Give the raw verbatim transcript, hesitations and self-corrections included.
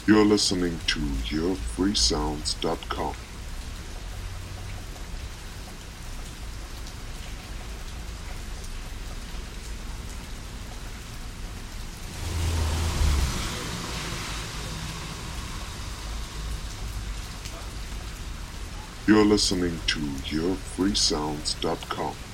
You're listening to your free sounds dot com. You're listening to your free sounds dot com.